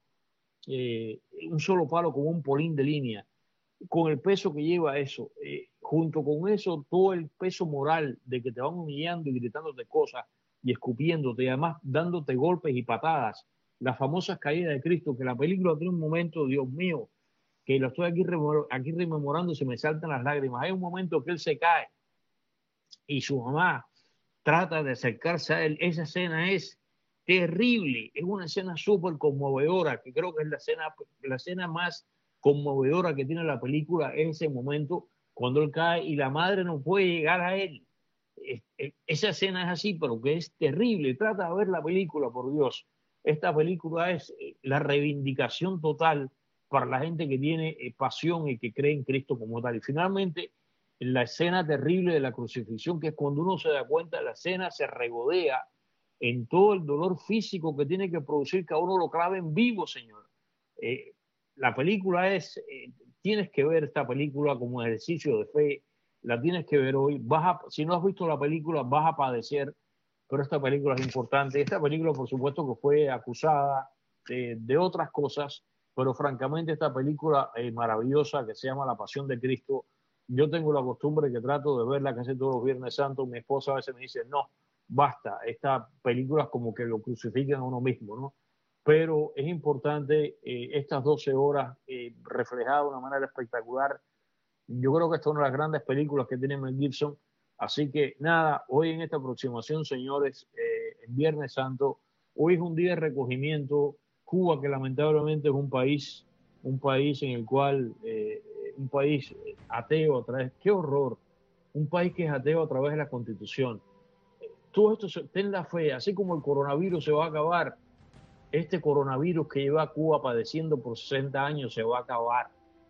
como un polín de línea, con el peso que lleva eso, junto con eso, todo el peso moral de que te van humillando y gritándote cosas y escupiéndote y además dándote golpes y patadas, las famosas caídas de Cristo, que la película tiene un momento, Dios mío, que lo estoy aquí rememorando, se me saltan las lágrimas. Hay un momento que él se cae y su mamá trata de acercarse a él. Esa escena es terrible, es una escena súper conmovedora, que creo que es la escena más conmovedora que tiene la película, es ese momento cuando él cae y la madre no puede llegar a él. Esa escena es así, pero que es terrible. Trata de ver la película, por Dios. Esta película es la reivindicación total para la gente que tiene pasión y que cree en Cristo como tal. Y finalmente, la escena terrible de la crucifixión, que es cuando uno se da cuenta, la escena se regodea en todo el dolor físico que tiene que producir que a uno lo claven vivo, Señor. La película tienes que ver esta película como ejercicio de fe, la tienes que ver hoy. Si no has visto la película, vas a padecer, pero esta película es importante. Esta película, por supuesto, que fue acusada de otras cosas, pero francamente esta película maravillosa que se llama La Pasión de Cristo, yo tengo la costumbre que trato de verla casi todos los Viernes Santos. Mi esposa a veces me dice, no, basta, esta película es como que lo crucifican a uno mismo, ¿no? Pero es importante estas 12 horas reflejadas de una manera espectacular. Yo creo que esta es una de las grandes películas que tiene Mel Gibson. Así que nada, hoy en esta aproximación, señores, en Viernes Santo, hoy es un día de recogimiento. Cuba, que lamentablemente es un país en el cual, un país ateo a través, qué horror, un país que es ateo a través de la Constitución. Todo esto, ten la fe, así como el coronavirus se va a acabar, este coronavirus que lleva a Cuba padeciendo por 60 años se va a acabar.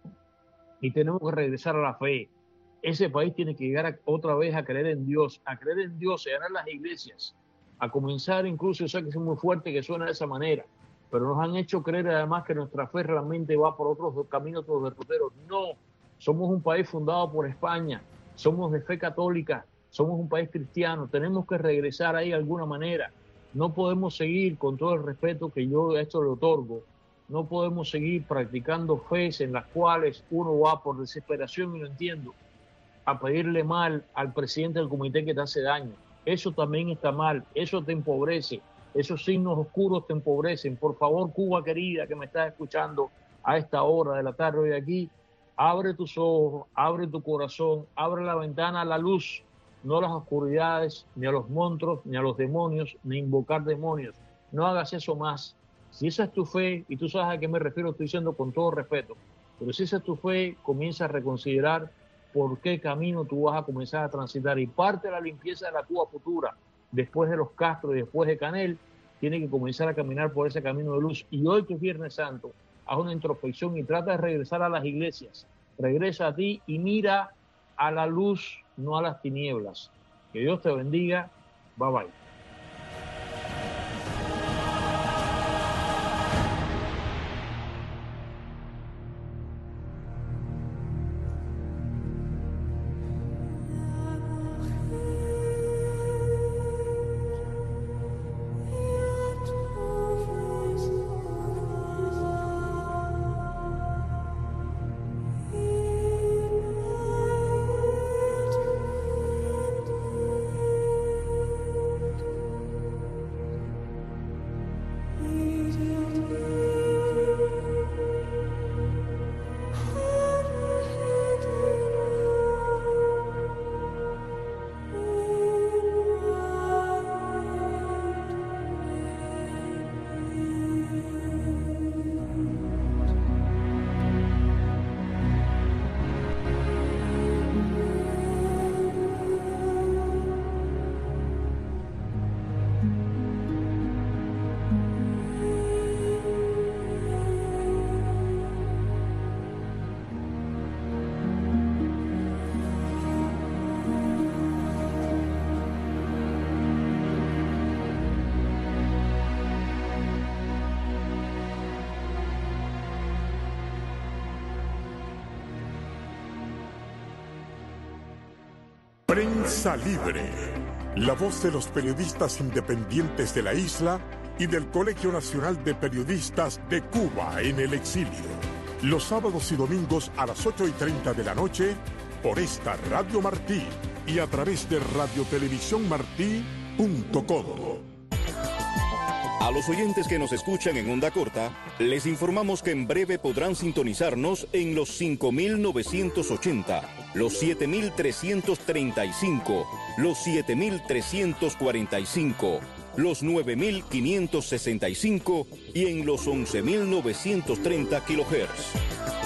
Y tenemos que regresar a la fe. Ese país tiene que llegar otra vez a creer en Dios, a llenar las iglesias, a comenzar incluso, yo sé que es muy fuerte que suena de esa manera, pero nos han hecho creer además que nuestra fe realmente va por otros caminos, otros derroteros. No, somos un país fundado por España, somos de fe católica, somos un país cristiano, tenemos que regresar ahí de alguna manera. No podemos seguir, con todo el respeto que yo a esto le otorgo, no podemos seguir practicando fes en las cuales uno va por desesperación, y lo entiendo, a pedirle mal al presidente del comité que te hace daño. Eso también está mal, eso te empobrece. Esos signos oscuros te empobrecen. Por favor, Cuba querida, que me estás escuchando a esta hora de la tarde hoy aquí, abre tus ojos, abre tu corazón, abre la ventana a la luz, no a las oscuridades, ni a los monstruos, ni a los demonios, ni invocar demonios. No hagas eso más. Si esa es tu fe, y tú sabes a qué me refiero, estoy diciendo con todo respeto, pero si esa es tu fe, comienza a reconsiderar por qué camino tú vas a comenzar a transitar, y parte de la limpieza de la Cuba futura, después de los Castro y después de Canel, tiene que comenzar a caminar por ese camino de luz. Y hoy que es Viernes Santo, haz una introspección y trata de regresar a las iglesias. Regresa a ti y mira a la luz, no a las tinieblas. Que Dios te bendiga. Bye bye. Prensa Libre, la voz de los periodistas independientes de la isla y del Colegio Nacional de Periodistas de Cuba en el exilio. Los sábados y domingos a las 8:30 de la noche por esta Radio Martí y a través de radiotelevisiónmartí.com. A los oyentes que nos escuchan en onda corta, les informamos que en breve podrán sintonizarnos en los 5.980, los 7.335, los 7.345, los 9.565 y en los 11.930 kHz.